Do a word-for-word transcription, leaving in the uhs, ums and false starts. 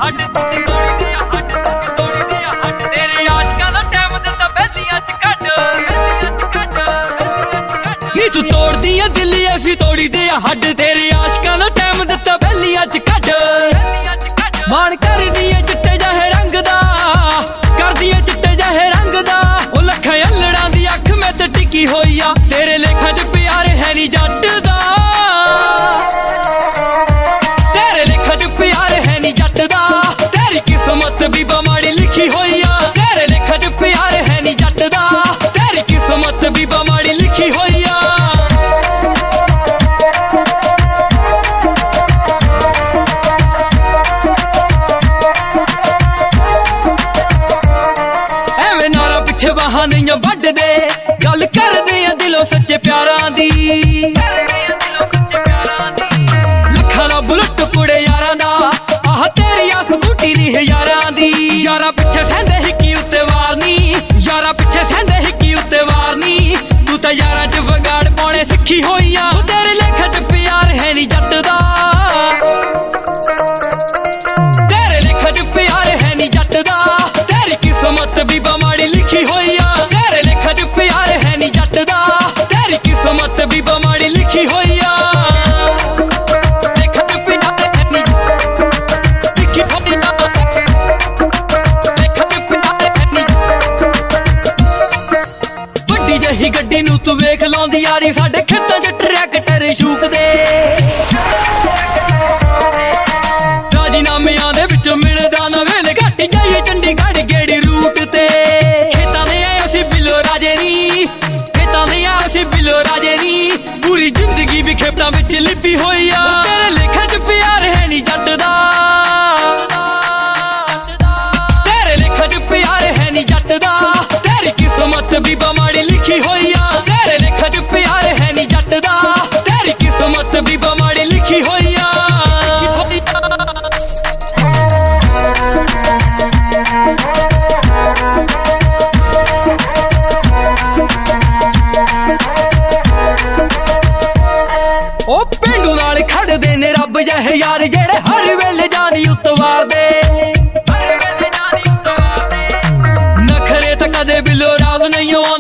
हट तोड़दे आ हट तोड़दे आ हट तेरे आशकां दा टाइम दित्ता बेलियां च कट नी तू तोड़दी आ दिल ऐसी तोड़ी दे आ हट तेरे आशकां दा टाइम दित्ता बेलियां च कट मान करदी ऐ चिट्टे जहे रंग दा करदी ऐ चिट्टे जहे रंग दा ओ लखां अल्लड़ां दी अख मैं ते टिकी होई आ तेरे लेखां च प्यार है नी जट दा तेरे लेखां च प्यार है नी जट दा तेरी किस्मत भी बमाड़ी लिखी होई आ तेरे लेखां च प्यार है नी जट दा तेरी किस्मत भी बमाड़ी लिखी होई आ बहानियां बड़ दे गल कर दे दिलों सच्चे प्यारां दी लखां दा बुलट कुड़े यारां दा आह तेरी आ स्कूटी दी यारां दी यारा पिछे सहंदे हिक्की उत्ते वारनी यारा पिछे सहंदे हिक्की उत्ते वारनी तू तां यारां च वगाड़ पाउणे सिक्खी होई आ तेरे लेखां च प्यार है नी जट दा तेरे लेखां च प्यार है नी जट दा तेरी किस्मत भी बमाड़ी लिखी होई आ तेरे लेखां च प्यार है नी जट दा तेरी किस्मत भी बमाड़ी लिखी होई आ लेखां च प्यार है नी लिखी होई आ लेखां च प्यार है नी वड्डी जही गड्डी नूं तू वेख लाउंदी यारी साडे खेतां च ट्रैक्टर शूकदे राजीनामियां दे विच मिलदा ना वेल घट जाइए चंडीगढ़ गेड़ी रूट ते खेतां दे असीं बिलो राजे दी खेतां दे असीं बिलो राजे दी पूरी जिंदगी भी खेतां विच लिपी होई आ तेरे लेखां च प्यार है नी जट दा तेरे लेखां च प्यार है नी जट दा तेरी किस्मत भी बमाड़ी लिखी होई आ तेरे लेखां च प्यार है नी जट दा तेरी किस्मत भी बमाड़ी लिखी होई आ ओ पेंडू नाल खड़दे ने रब जहे यार जेड़े हर वेले जानी उतवार दे नखरे तां कदे बिलो राज नहीं